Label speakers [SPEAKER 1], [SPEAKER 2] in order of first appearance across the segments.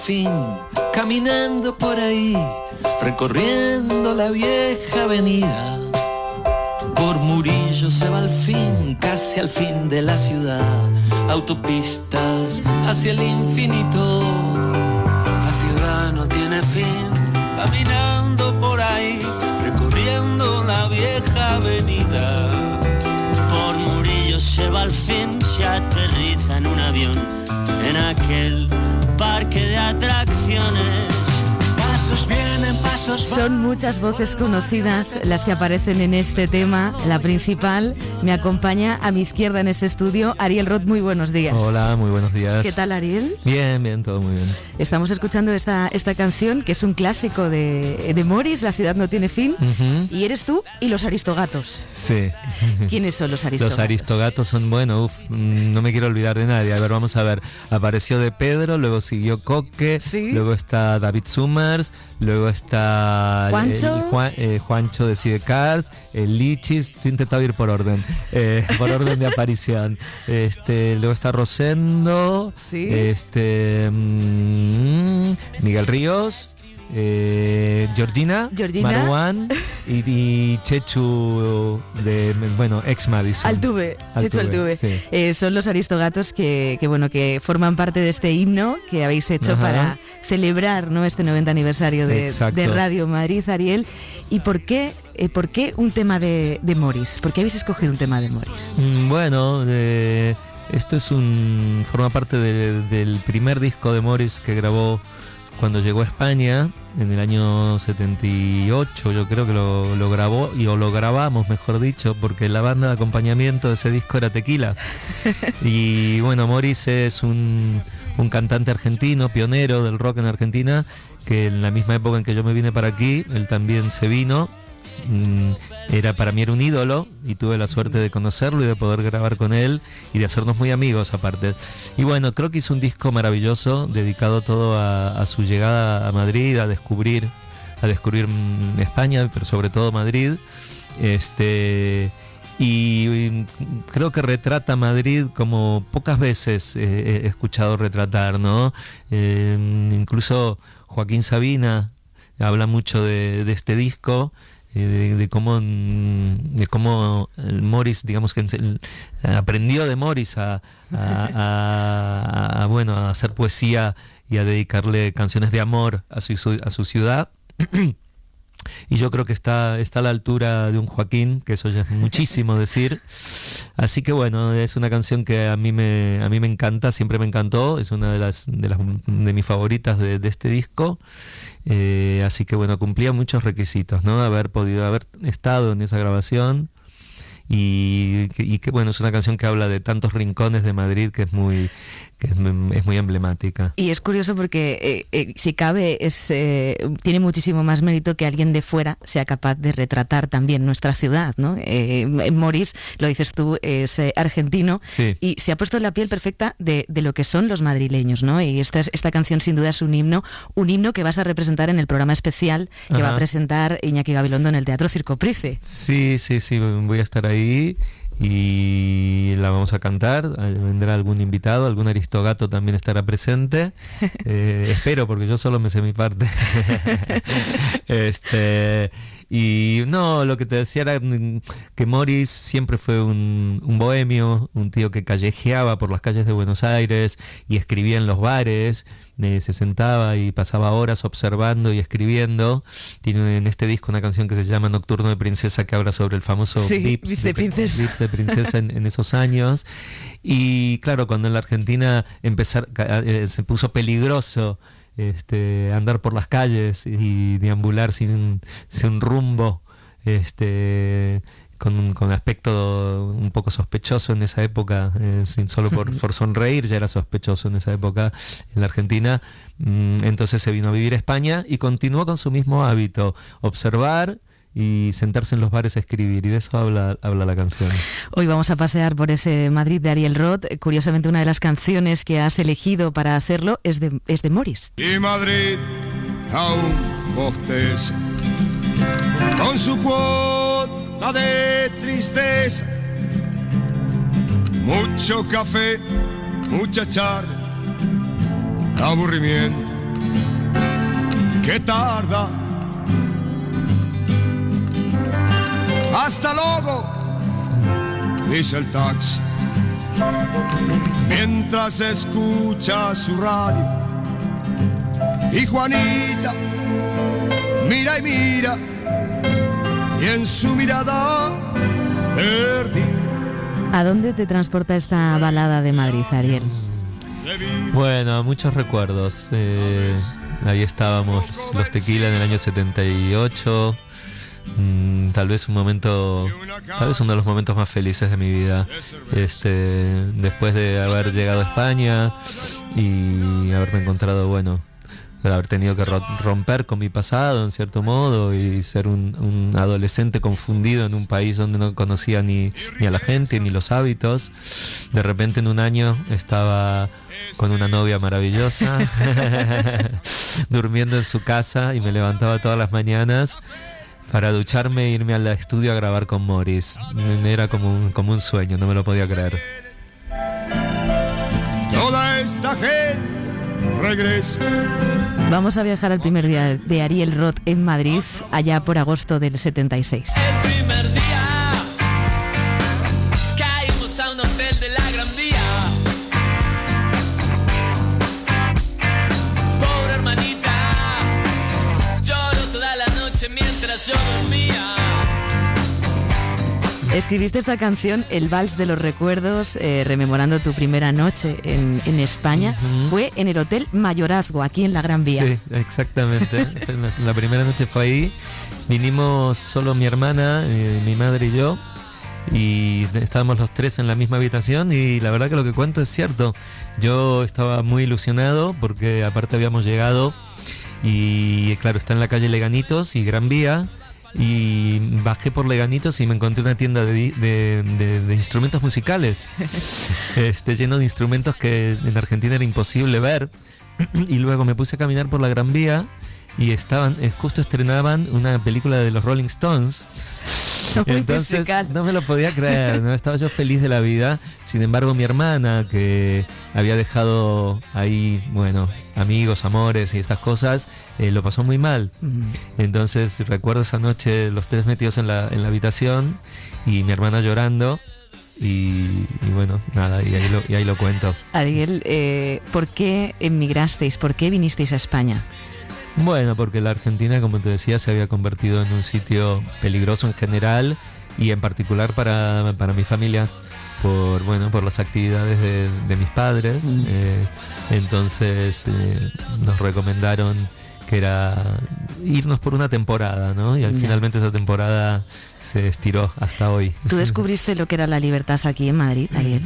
[SPEAKER 1] fin, caminando por ahí, recorriendo la vieja avenida. Por Murillo se va al fin, casi al fin de la ciudad, autopistas hacia el infinito. La ciudad no tiene fin, caminando por ahí, recorriendo la vieja avenida. Por Murillo se va al fin, se aterriza en un avión, en aquel parque de atracciones. Pasos vienen, pasos van.
[SPEAKER 2] Son muchas voces conocidas las que aparecen en este tema. La principal me acompaña a mi izquierda en este estudio, Ariel Roth. Muy buenos días.
[SPEAKER 3] Hola, muy buenos días.
[SPEAKER 2] ¿Qué tal, Ariel?
[SPEAKER 3] Bien, bien, todo muy bien.
[SPEAKER 2] Estamos escuchando esta canción, que es un clásico de Morris, La ciudad no tiene fin, y eres tú y los Aristogatos.
[SPEAKER 3] Sí.
[SPEAKER 2] ¿Quiénes son los Aristogatos?
[SPEAKER 3] Los Aristogatos son, bueno, no me quiero olvidar de nadie. A ver, vamos a ver. Apareció De Pedro, luego siguió Coque,
[SPEAKER 2] ¿Sí?
[SPEAKER 3] Luego está David Summers, luego está
[SPEAKER 2] Juancho,
[SPEAKER 3] Juancho de Sidecars, el Lichis. Estoy intentando ir por orden de aparición. Luego está Rosendo,
[SPEAKER 2] ¿Sí?
[SPEAKER 3] Miguel Ríos, Georgina, Marwan y Chechu ex Madison.
[SPEAKER 2] Altuve. Chechu Altuve.
[SPEAKER 3] Sí.
[SPEAKER 2] Son los Aristogatos que forman parte de este himno que habéis hecho para celebrar, ¿no?, este 90 aniversario de Radio Madrid, Ariel. ¿Y por qué un tema de Morris? ¿Por qué habéis escogido un tema de Morris?
[SPEAKER 3] Bueno, esto forma parte del primer disco de Morris que grabó cuando llegó a España en el año 78. Yo creo que lo grabó, o lo grabamos, mejor dicho, porque la banda de acompañamiento de ese disco era Tequila. Y bueno, Morris es un cantante argentino, pionero del rock en Argentina, que en la misma época en que yo me vine para aquí, él también se vino. Para mí era un ídolo y tuve la suerte de conocerlo y de poder grabar con él y de hacernos muy amigos aparte. Y bueno, creo que hizo un disco maravilloso dedicado todo a su llegada a Madrid, a descubrir España, pero sobre todo Madrid. Y creo que retrata Madrid como pocas veces he escuchado retratar, ¿no? Incluso Joaquín Sabina habla mucho de este disco. De cómo Morris, digamos que aprendió de Morris a hacer poesía y a dedicarle canciones de amor a su ciudad. Y yo creo que está a la altura de un Joaquín, que eso ya es muchísimo decir. Así que bueno, es una canción que a mí me encanta, siempre me encantó, es una de mis favoritas de este disco. Así que bueno, cumplía muchos requisitos, ¿no? Haber estado en esa grabación y que bueno, es una canción que habla de tantos rincones de Madrid que es muy emblemática.
[SPEAKER 2] Y es curioso porque si cabe tiene muchísimo más mérito que alguien de fuera sea capaz de retratar también nuestra ciudad, ¿no? Morris, lo dices tú, es argentino,
[SPEAKER 3] sí,
[SPEAKER 2] y se ha puesto en la piel perfecta de lo que son los madrileños, ¿no? Y esta canción sin duda es un himno que vas a representar en el programa especial que va a presentar Iñaki Gabilondo en el Teatro Circo Price.
[SPEAKER 3] Sí, voy a estar ahí y la vamos a cantar. Vendrá algún invitado, algún aristogato también estará presente. Espero, porque yo solo me sé mi parte. Y no, lo que te decía era que Morris siempre fue un bohemio, un tío que callejeaba por las calles de Buenos Aires y escribía en los bares, se sentaba y pasaba horas observando y escribiendo. Tiene en este disco una canción que se llama Nocturno de Princesa, que habla sobre el famoso Vips de Princesa en esos años. Y claro, cuando en la Argentina se puso peligroso andar por las calles y deambular sin rumbo, con aspecto un poco sospechoso en esa época, solo por sonreír ya era sospechoso en esa época en la Argentina. Entonces se vino a vivir a España y continuó con su mismo hábito, observar y sentarse en los bares a escribir, y de eso habla la canción.
[SPEAKER 2] Hoy vamos a pasear por ese Madrid de Ariel Roth. Curiosamente, una de las canciones que has elegido para hacerlo es de Morris.
[SPEAKER 4] Y Madrid aún bosteza con su cuota de tristeza, mucho café, mucha charla, aburrimiento que tarda. Hasta luego, dice el taxi, mientras escucha su radio. Y Juanita mira y mira, y en su mirada perdida.
[SPEAKER 2] ¿A dónde te transporta esta balada de Madrid, Ariel?
[SPEAKER 3] Bueno, muchos recuerdos. Ahí estábamos los Tequila en el año 78. Tal vez uno de los momentos más felices de mi vida. Después de haber llegado a España y haberme encontrado, haber tenido que romper con mi pasado en cierto modo y ser un adolescente confundido en un país donde no conocía ni a la gente ni los hábitos. De repente en un año estaba con una novia maravillosa durmiendo en su casa y me levantaba todas las mañanas para ducharme e irme al estudio a grabar con Morris. Era como un sueño, no me lo podía creer.
[SPEAKER 4] Toda esta gente regresa.
[SPEAKER 2] Vamos a viajar al primer día de Ariel Roth en Madrid, allá por agosto del 76.
[SPEAKER 1] El primer día caímos a un hotel de la Gran Vía. Pobre hermanita, lloró toda la noche mientras yo dormía.
[SPEAKER 2] Escribiste esta canción, El Vals de los Recuerdos, rememorando tu primera noche en España. Uh-huh. Fue en el Hotel Mayorazgo, aquí en la Gran Vía.
[SPEAKER 3] Sí, exactamente. La primera noche fue ahí. Vinimos solo mi hermana, mi madre y yo. Y estábamos los tres en la misma habitación. Y la verdad que lo que cuento es cierto. Yo estaba muy ilusionado porque aparte habíamos llegado. Y claro, está en la calle Leganitos y Gran Vía. Y bajé por Leganitos y me encontré una tienda de instrumentos musicales lleno de instrumentos que en Argentina era imposible ver. Y luego me puse a caminar por la Gran Vía y justo estrenaban una película de los Rolling Stones. Entonces no me lo podía creer, ¿no? Estaba yo feliz de la vida. Sin embargo, mi hermana, que había dejado ahí, amigos, amores y estas cosas, lo pasó muy mal. Entonces recuerdo esa noche los tres metidos en la habitación y mi hermana llorando. Y nada, y ahí lo cuento.
[SPEAKER 2] Ariel, ¿por qué emigrasteis? ¿Por qué vinisteis a España?
[SPEAKER 3] Bueno, porque la Argentina, como te decía, se había convertido en un sitio peligroso en general y en particular para mi familia, por las actividades de mis padres. Entonces nos recomendaron que era irnos por una temporada, ¿no? Y finalmente esa temporada se estiró hasta hoy.
[SPEAKER 2] ¿Tú descubriste lo que era la libertad aquí en Madrid, Ariel?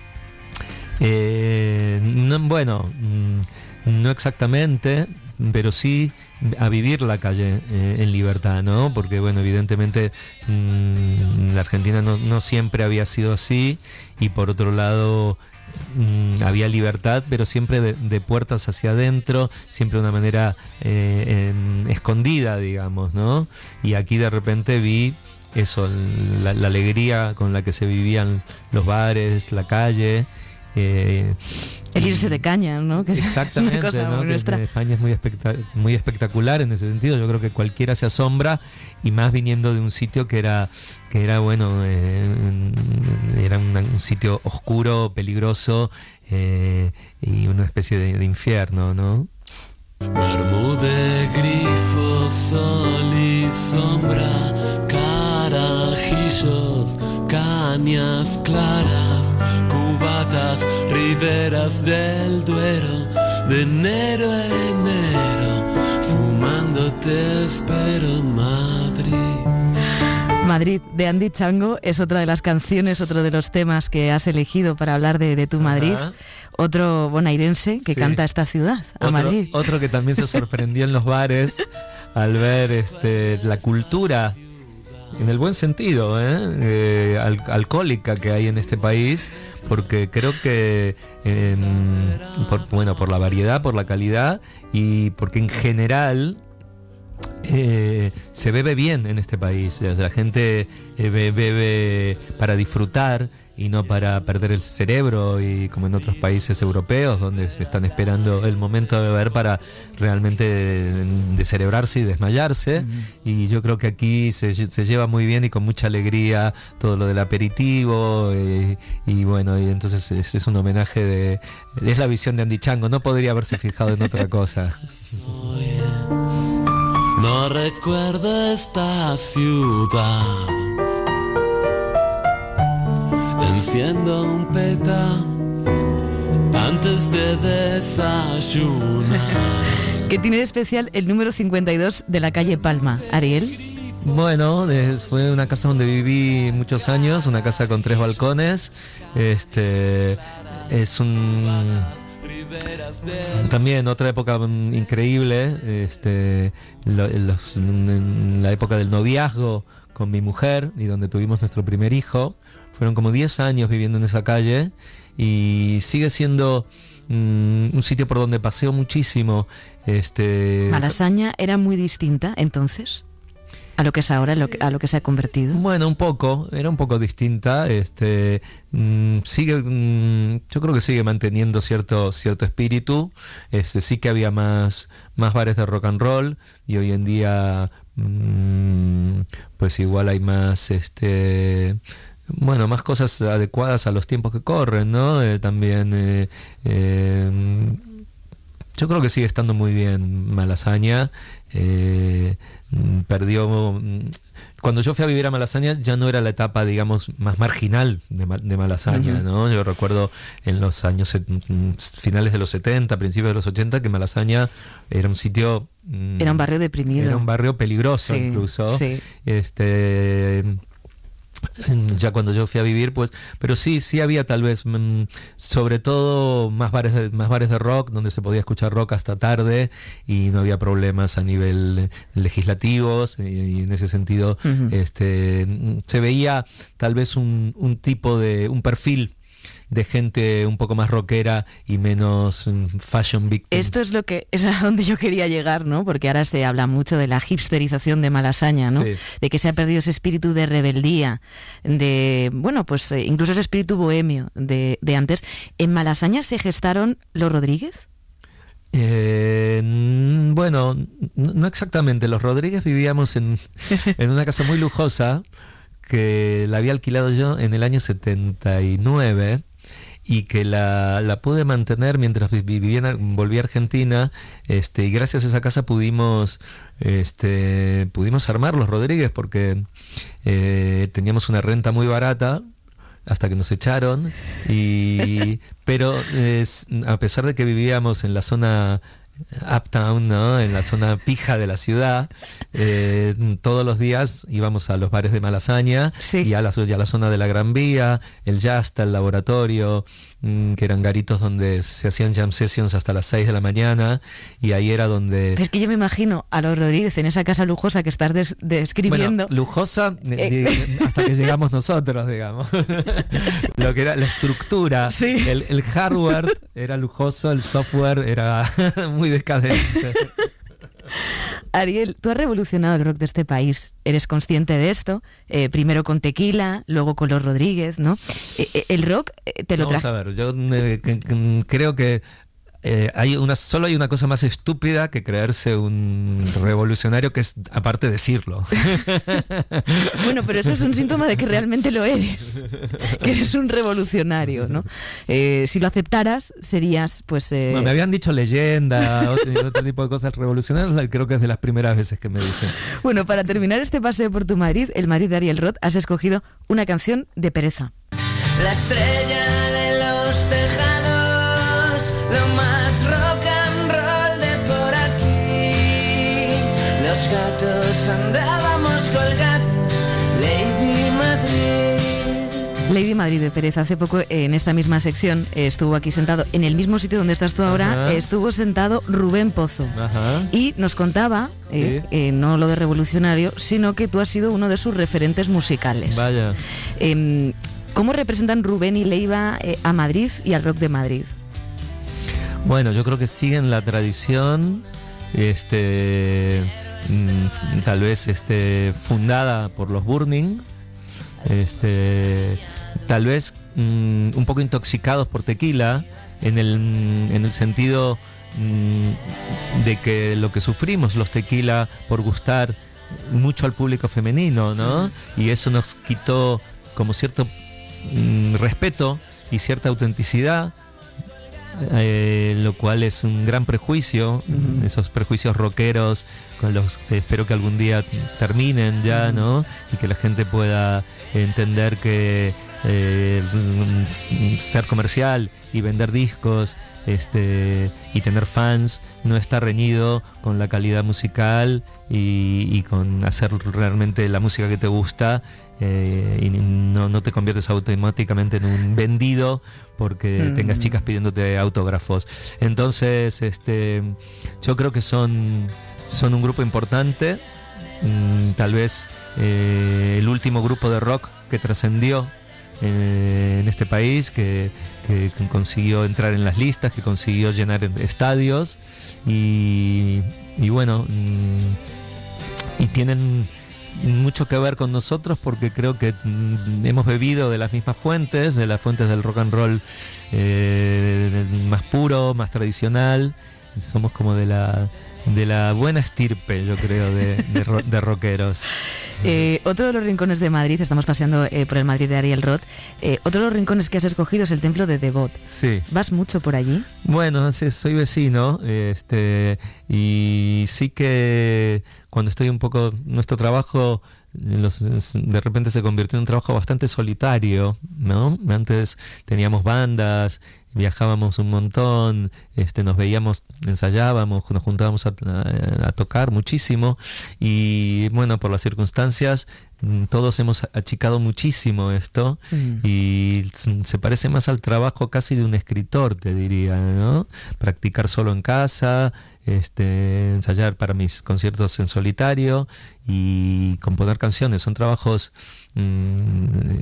[SPEAKER 3] No exactamente, pero sí a vivir la calle en libertad, ¿no? Porque evidentemente la Argentina no siempre había sido así, y por otro lado había libertad, pero siempre de puertas hacia adentro, siempre de una manera escondida, digamos, ¿no? Y aquí de repente vi eso, la alegría con la que se vivían los bares, la calle.
[SPEAKER 2] El irse de caña, ¿no? Que
[SPEAKER 3] exactamente,
[SPEAKER 2] es una cosa,
[SPEAKER 3] ¿no?
[SPEAKER 2] muy nuestra.
[SPEAKER 3] España es muy espectacular en ese sentido. Yo creo que cualquiera se asombra, y más viniendo de un sitio que era un sitio oscuro, peligroso, y una especie de infierno, ¿no?
[SPEAKER 1] Bermude, grifo, sol y sombra, carajillos, cañas claras, cubatas, riberas del Duero, de enero a enero, fumando te espero, Madrid.
[SPEAKER 2] Madrid, de Andy Chango, es otra de las canciones, otro de los temas que has elegido para hablar de tu Madrid. Ajá. Otro bonaerense que canta esta ciudad, Madrid.
[SPEAKER 3] Otro que también se sorprendió en los bares al ver la cultura, en el buen sentido, alcohólica que hay en este país, porque creo que por la variedad, por la calidad, y porque en general se bebe bien en este país. La gente bebe para disfrutar, y no para perder el cerebro, y como en otros países europeos donde se están esperando el momento de beber para realmente descerebrarse y desmayarse. Y yo creo que aquí se lleva muy bien y con mucha alegría todo lo del aperitivo, y bueno, y entonces es un homenaje es la visión de Andy Chango, no podría haberse fijado en otra cosa.
[SPEAKER 1] No recuerdo esta ciudad. Enciendo un peta antes de desayunar.
[SPEAKER 2] ¿Qué tiene de especial el número 52 de la calle Palma, Ariel?
[SPEAKER 3] Bueno, fue una casa donde viví muchos años, una casa con 3 balcones. Es también otra época increíble, en la época del noviazgo con mi mujer, y donde tuvimos nuestro primer hijo. Fueron como 10 años viviendo en esa calle, y sigue siendo un sitio por donde paseo muchísimo.
[SPEAKER 2] ¿Malasaña era muy distinta entonces a lo que es ahora, a lo que se ha convertido?
[SPEAKER 3] Bueno, era un poco distinta. Sigue, yo creo que sigue manteniendo cierto espíritu. Sí que había más bares de rock and roll, y hoy en día pues igual hay más más cosas adecuadas a los tiempos que corren, ¿no? También yo creo que sigue estando muy bien Malasaña. Perdió. Cuando yo fui a vivir a Malasaña ya no era la etapa, digamos, más marginal de Malasaña, ¿no? Yo recuerdo en los años finales de los 70, principios de los 80, que Malasaña era un sitio...
[SPEAKER 2] Era un barrio deprimido.
[SPEAKER 3] Era un barrio peligroso, sí, incluso. Sí. Ya cuando yo fui a vivir, pues, pero sí había tal vez, sobre todo más bares de rock, donde se podía escuchar rock hasta tarde y no había problemas a nivel legislativos, y en ese sentido se veía tal vez un perfil de gente un poco más rockera y menos fashion victims.
[SPEAKER 2] Esto es a donde yo quería llegar, ¿no? Porque ahora se habla mucho de la hipsterización de Malasaña, ¿no? Sí. De que se ha perdido ese espíritu de rebeldía, incluso ese espíritu bohemio de antes. ¿En Malasaña se gestaron los Rodríguez?
[SPEAKER 3] Bueno, no exactamente. Los Rodríguez vivíamos en una casa muy lujosa que la había alquilado yo en el año 79, y que la pude mantener mientras volví a Argentina, y gracias a esa casa pudimos armar los Rodríguez, porque teníamos una renta muy barata hasta que nos echaron, pero a pesar de que vivíamos en la zona uptown, ¿no? En la zona pija de la ciudad, todos los días íbamos a los bares de Malasaña, sí, y a la zona de la Gran Vía, el Yasta, el Laboratorio, que eran garitos donde se hacían jam sessions hasta las 6 de la mañana, y ahí era donde...
[SPEAKER 2] Es que yo me imagino a los Rodríguez en esa casa lujosa que estás describiendo.
[SPEAKER 3] Bueno, lujosa hasta que llegamos nosotros, digamos. Lo que era la estructura, sí, el hardware era lujoso, el software era muy decadente.
[SPEAKER 2] Ariel, tú has revolucionado el rock de este país, eres consciente de esto, primero con Tequila, luego con los Rodríguez, ¿no? El rock te lo trajo.
[SPEAKER 3] Vamos a ver, yo creo que solo hay una cosa más estúpida que creerse un revolucionario, que es aparte decirlo.
[SPEAKER 2] Bueno, pero eso es un síntoma de que realmente lo eres, que eres un revolucionario, ¿no? Si lo aceptaras, serías, pues...
[SPEAKER 3] Bueno, me habían dicho leyenda, otro tipo de cosas revolucionarias, creo que es de las primeras veces que me dicen.
[SPEAKER 2] Bueno, para terminar este paseo por tu Madrid, el Madrid de Ariel Roth, has escogido una canción de Pereza.
[SPEAKER 1] La estrella de los tejados, lo más rock and roll de por aquí. Los gatos andábamos colgados, Lady Madrid.
[SPEAKER 2] Lady Madrid de Pereza. Hace poco en esta misma sección estuvo aquí sentado, en el mismo sitio donde estás tú ahora, estuvo sentado Rubén Pozo. Ajá. Y nos contaba, sí, no lo de revolucionario, sino que tú has sido uno de sus referentes musicales.
[SPEAKER 3] Vaya.
[SPEAKER 2] ¿Cómo representan Rubén y Leiva a Madrid y al rock de Madrid?
[SPEAKER 3] Bueno, yo creo que siguen la tradición, tal vez fundada por los Burning, tal vez un poco intoxicados por tequila, en el sentido de que lo que sufrimos los tequila por gustar mucho al público femenino, ¿no? Y eso nos quitó como cierto respeto y cierta autenticidad, lo cual es un gran prejuicio, esos prejuicios rockeros con los que espero que algún día terminen ya, ¿no? Y que la gente pueda entender que ser comercial y vender discos y tener fans no está reñido con la calidad musical y con hacer realmente la música que te gusta, y no te conviertes automáticamente en un vendido porque tengas chicas pidiéndote autógrafos. Entonces yo creo que son un grupo importante, tal vez el último grupo de rock que trascendió en este país, que consiguió entrar en las listas, que consiguió llenar estadios y bueno, y tienen mucho que ver con nosotros porque creo que hemos bebido de las mismas fuentes, de las fuentes del rock and roll más puro, más tradicional. Somos como de la buena estirpe, yo creo, de rockeros.
[SPEAKER 2] Otro de los rincones de Madrid, estamos paseando por el Madrid de Ariel Roth, otro de los rincones que has escogido es el templo de Devot.
[SPEAKER 3] Sí.
[SPEAKER 2] ¿Vas mucho por allí?
[SPEAKER 3] Bueno, sí, soy vecino, y sí que cuando estoy un poco, nuestro trabajo de repente se convirtió en un trabajo bastante solitario, ¿no? Antes teníamos bandas, viajábamos un montón, nos veíamos, ensayábamos, nos juntábamos a tocar muchísimo y bueno, por las circunstancias todos hemos achicado muchísimo esto y se parece más al trabajo casi de un escritor, te diría, ¿no? Practicar solo en casa, ensayar para mis conciertos en solitario y componer canciones. Son trabajos en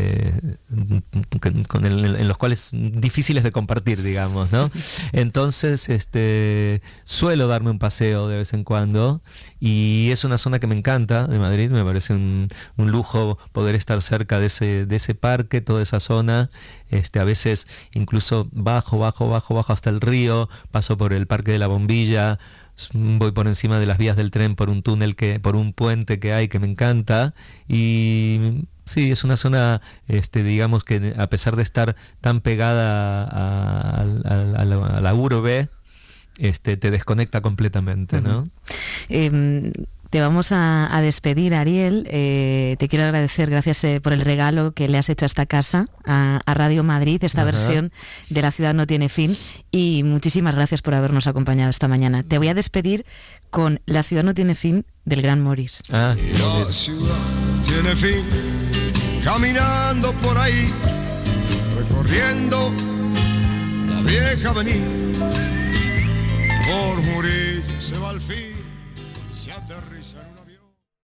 [SPEAKER 3] los cuales difíciles de compartir, digamos, ¿no? Entonces suelo darme un paseo de vez en cuando y es una zona que me encanta de Madrid. Me parece un lujo poder estar cerca de ese parque, toda esa zona. A veces incluso bajo hasta el río, paso por el Parque de la Bombilla, voy por encima de las vías del tren, por un túnel, por un puente que hay que me encanta. Y sí, es una zona, digamos que a pesar de estar tan pegada a la urbe, te desconecta completamente, ¿no?
[SPEAKER 2] Te vamos a despedir, Ariel. Te quiero agradecer, gracias por el regalo que le has hecho a esta casa, a Radio Madrid, esta versión de La ciudad no tiene fin, y muchísimas gracias por habernos acompañado esta mañana. Te voy a despedir con La ciudad no tiene fin, del gran Morris.
[SPEAKER 4] La ciudad tiene fin, caminando por ahí, recorriendo la vieja avenida, por Murillo se va al fin.